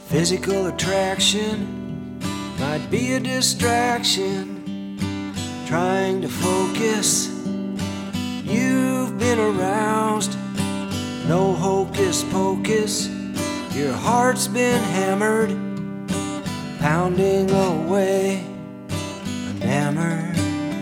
Physical attraction might be a distraction, trying to focus. You've been aroused, no hocus pocus. Your heart's been hammered, pounding away, enamored.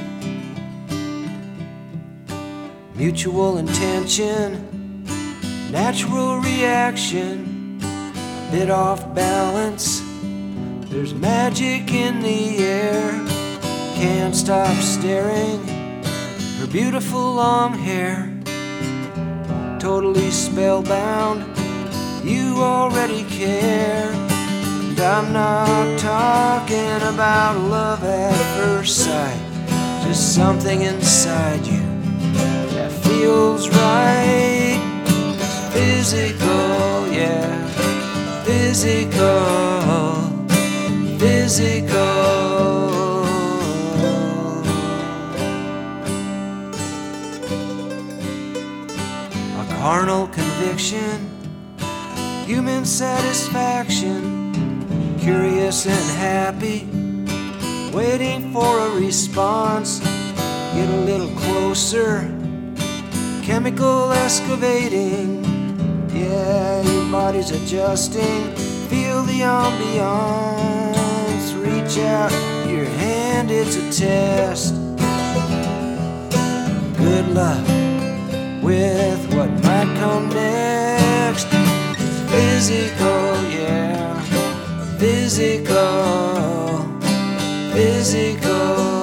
Mutual intention, natural reaction, a bit off balance. There's magic in the air, can't stop staring. Her beautiful long hair, totally spellbound. You already care. And I'm not talking about love at first sight, just something inside you that feels right. It's physical, yeah, physical, physical. A carnal conviction, human satisfaction, curious and happy, waiting for a response. Get a little closer, chemical excavating. Yeah, your body's adjusting, feel the ambiance. Reach out your hand, it's a test. Good luck with what might come next. Physical, yeah, physical, physical.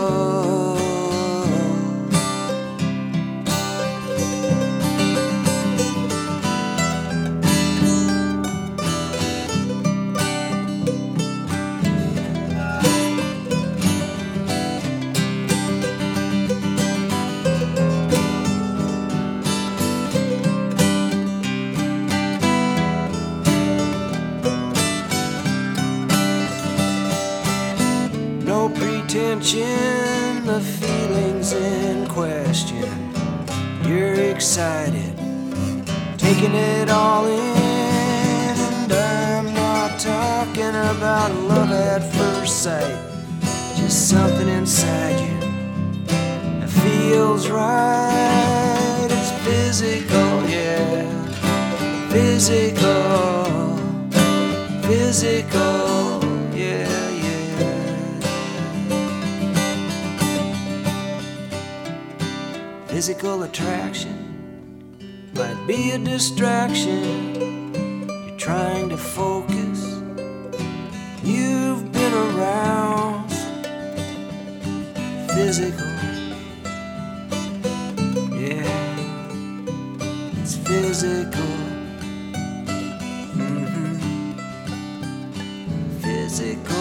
No pretension, the feelings in question. You're excited, taking it all in. And I'm not talking about love at first sight, just something inside you that feels right. It's physical, yeah, physical, physical, yeah, yeah. Physical attraction might be a distraction. You're trying to focus. You've been aroused. Physical, yeah, it's physical. Physical.